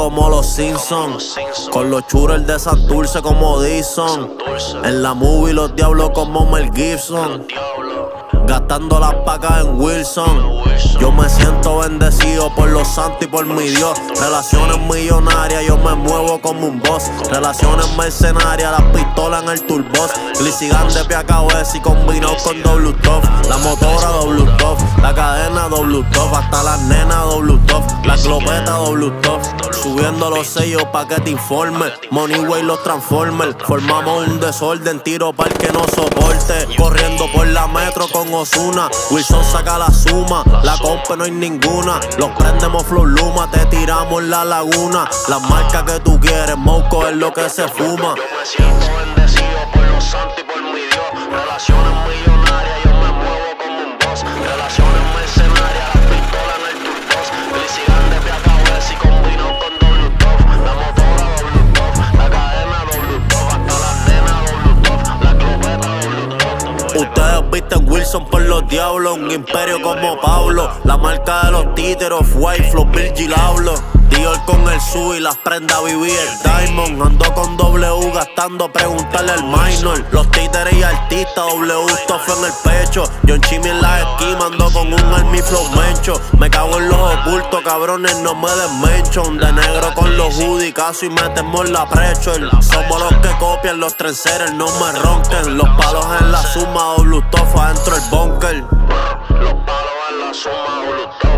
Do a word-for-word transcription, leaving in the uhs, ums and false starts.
como los Simpsons. Con los churros de Santurce como Dixon. En la movie los diablos como Mel Gibson. Gastando las pacas en Wilson. Yo me siento bendecido por los santos y por mi Dios. Relaciones millonarias, yo me muevo como un boss. Relaciones mercenarias, las pistolas en el turbos. Glicigan de pie a cabeza y combinado con double top. La motora double top, la cadena double top. Hasta las nenas double top, la glopeta double top. Subiendo los sellos pa' que te informe. Moneyway los Transformers. Formamos un desorden, tiro para el que no soporte. Corriendo por la metro con Ozuna. Wilson saca la suma, la compa no hay ninguna. Los prendemos flow luma, te tiramos en la laguna. Las marcas que tú quieres, moco es lo que se fuma. Yo me siento bendecido por los santos y por mi Dios. Relaciones millonarias, yo me muevo como un boss. Relaciones mercenarias, las pistolas en el turbos. Glicigan de pie a cabeza y combino con double top. La motora double top, la cadena double top. Hasta las nenas double top, la glopeta double top. Ustedes visten Wilson por los diablos, un imperio como Pablo. La marca de los títeros, White Flow, Virgil hablo. Dior con el sub y las prendas viví el Diamond. Ando con W gastando, preguntarle al minor. Los títeres y artistas, W stuff en el pecho. John Chimmy en la esquina, ando con un Army Flow mencho. Me cago en los ocultos, cabrones, no me desmenchon. De negro con los hoodies, caso y metemos la pressure. Somos los que copian, los trenceros, no me ronquen. Los palos en la suma, W stuff adentro el bunker. Los palos en la suma, double top.